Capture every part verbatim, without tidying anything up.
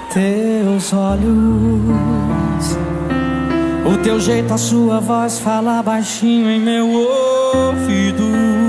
Teus olhos, o teu jeito, a sua voz fala baixinho em meu ouvido.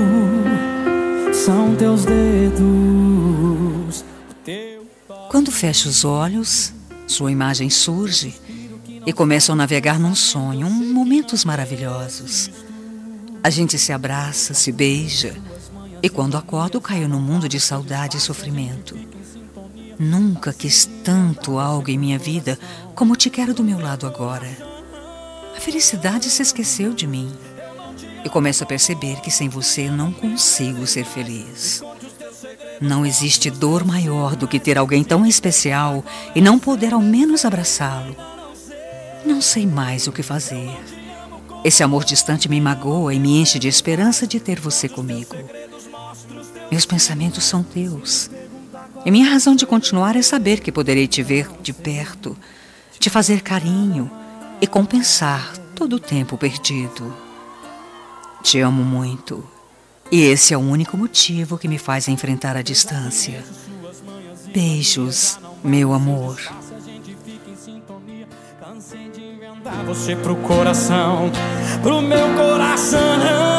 São teus dedos. Quando fecho os olhos, sua imagem surge e começo a navegar num sonho, um momentos maravilhosos. A gente se abraça, se beija, e quando acordo caio num mundo de saudade e sofrimento. Nunca quis tanto algo em minha vida como te quero do meu lado agora. A felicidade se esqueceu de mim e começo a perceber que sem você não consigo ser feliz. Não existe dor maior do que ter alguém tão especial e não poder ao menos abraçá-lo. Não sei mais o que fazer. Esse amor distante me magoa e me enche de esperança de ter você comigo. Meus pensamentos são teus. E minha razão de continuar é saber que poderei te ver de perto, te fazer carinho e compensar todo o tempo perdido. Te amo muito. E esse é o único motivo que me faz enfrentar a distância. Beijos, meu amor. Você pro coração, pro meu coração.